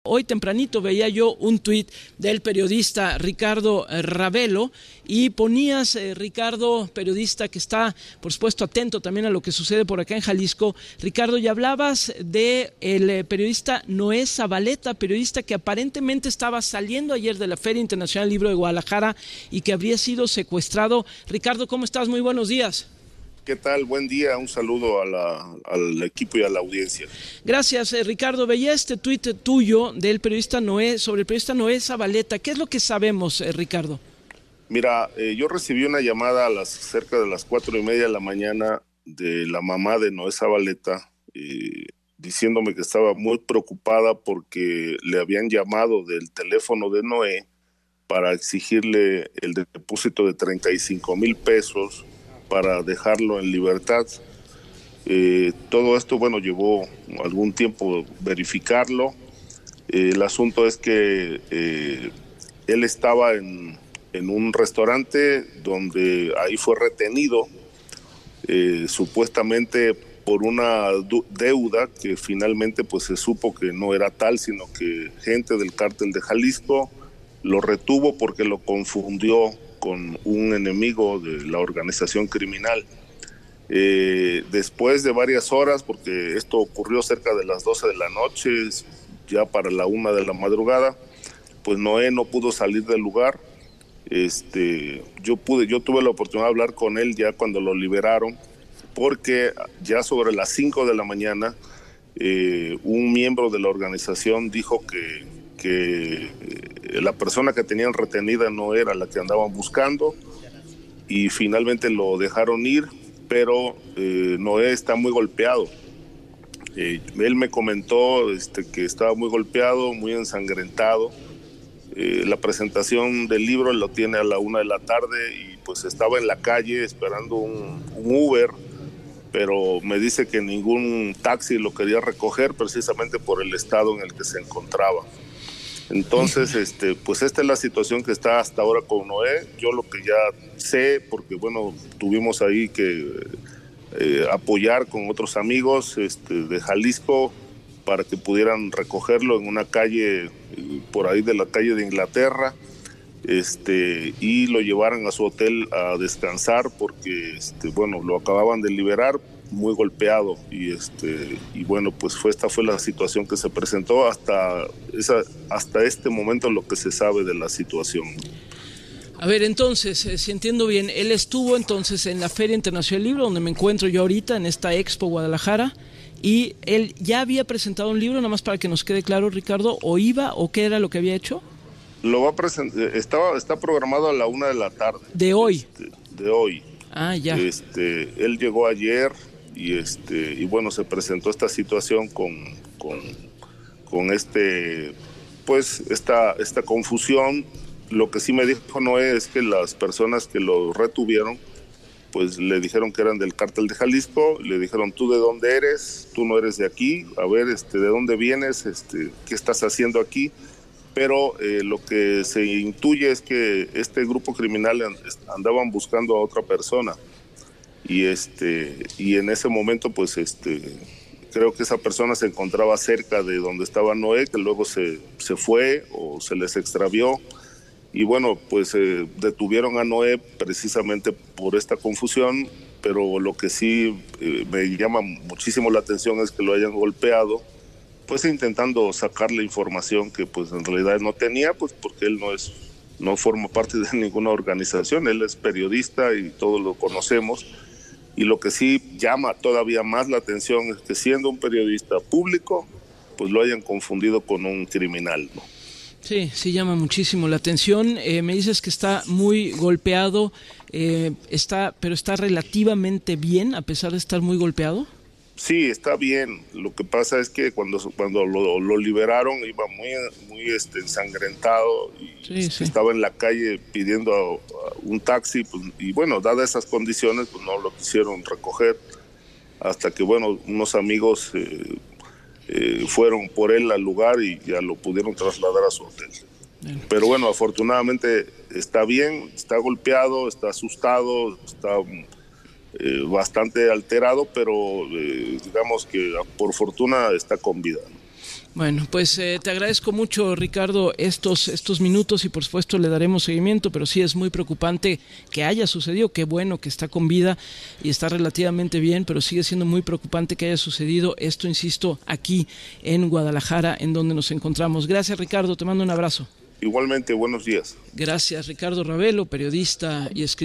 Hoy tempranito veía yo un tuit del periodista Ricardo Ravelo y ponías, Ricardo, periodista que está, por supuesto, atento también a lo que sucede por acá en Jalisco. Ricardo, y hablabas de el periodista Noé Zabaleta, periodista que aparentemente estaba saliendo ayer de la Feria Internacional del Libro de Guadalajara y que habría sido secuestrado. Ricardo, ¿cómo estás? Muy buenos días. ¿Qué tal? Buen día, un saludo al equipo y a la audiencia. Gracias, Ricardo. Veía este tuit tuyo del periodista Noé, sobre el periodista Noé Zabaleta. ¿Qué es lo que sabemos, Ricardo? Mira, yo recibí una llamada cerca de las 4:30 de la mañana de la mamá de Noé Zabaleta, diciéndome que estaba muy preocupada porque le habían llamado del teléfono de Noé para exigirle el depósito de 35,000 pesos para dejarlo en libertad. Todo esto, bueno, llevó algún tiempo verificarlo. El asunto es que él estaba en un restaurante donde ahí fue retenido, supuestamente por una deuda que finalmente pues se supo que no era tal, sino que gente del cártel de Jalisco lo retuvo porque lo confundió con un enemigo de la organización criminal. Después de varias horas, porque esto ocurrió cerca de las 12 de la noche, ya para la 1 de la madrugada, pues Noé no pudo salir del lugar. Yo tuve la oportunidad de hablar con él ya cuando lo liberaron, porque ya sobre las 5 de la mañana, un miembro de la organización dijo que la persona que tenían retenida no era la que andaban buscando y finalmente lo dejaron ir, pero Noé está muy golpeado. Él me comentó que estaba muy golpeado, muy ensangrentado. La presentación del libro lo tiene a la 1 de la tarde y pues estaba en la calle esperando un Uber, pero me dice que ningún taxi lo quería recoger precisamente por el estado en el que se encontraba. Entonces, pues esta es la situación que está hasta ahora con Noé. Yo lo que ya sé, porque bueno, tuvimos ahí que apoyar con otros amigos de Jalisco para que pudieran recogerlo en una calle, por ahí de la calle de Inglaterra, y lo llevaran a su hotel a descansar porque, bueno, lo acababan de liberar muy golpeado y bueno, pues esta fue la situación que se presentó hasta este momento, lo que se sabe de la situación. A ver, entonces, si entiendo bien, él estuvo entonces en la Feria Internacional del Libro, donde me encuentro yo ahorita, en esta Expo Guadalajara, y él ya había presentado un libro, nada más para que nos quede claro, Ricardo, o iba, o qué era lo que había hecho. Lo va a presentar, está programado a la 1 de la tarde. De hoy. De hoy. Ah, ya. Él llegó ayer y bueno, se presentó esta situación con pues esta confusión. Lo que sí me dijo Noé es que las personas que lo retuvieron pues le dijeron que eran del cártel de Jalisco, le dijeron: ¿tú de dónde eres? Tú no eres de aquí, a ver, ¿de dónde vienes? ¿Qué estás haciendo aquí? Pero lo que se intuye es que este grupo criminal andaban buscando a otra persona y en ese momento pues creo que esa persona se encontraba cerca de donde estaba Noé, que luego se fue o se les extravió. Y bueno, pues detuvieron a Noé precisamente por esta confusión, pero lo que sí me llama muchísimo la atención es que lo hayan golpeado, pues intentando sacarle información que pues en realidad no tenía, pues porque él no forma parte de ninguna organización, él es periodista y todos lo conocemos. Y lo que sí llama todavía más la atención es que, siendo un periodista público, pues lo hayan confundido con un criminal, ¿no? Sí llama muchísimo la atención. Me dices que está muy golpeado, pero está relativamente bien a pesar de estar muy golpeado. Sí, está bien. Lo que pasa es que cuando lo liberaron iba muy ensangrentado y Sí. estaba en la calle pidiendo a un taxi, pues, y bueno, dadas esas condiciones, pues no lo quisieron recoger hasta que, bueno, unos amigos fueron por él al lugar y ya lo pudieron trasladar a su hotel. Bien. Pero bueno, afortunadamente está bien, está golpeado, está asustado, está bastante alterado, pero digamos que por fortuna está con vida. Bueno, pues te agradezco mucho, Ricardo, estos minutos y por supuesto le daremos seguimiento, pero sí es muy preocupante que haya sucedido. Qué bueno que está con vida y está relativamente bien, pero sigue siendo muy preocupante que haya sucedido esto, insisto, aquí en Guadalajara, en donde nos encontramos. Gracias, Ricardo, te mando un abrazo. Igualmente, buenos días. Gracias, Ricardo Ravelo, periodista y escritor.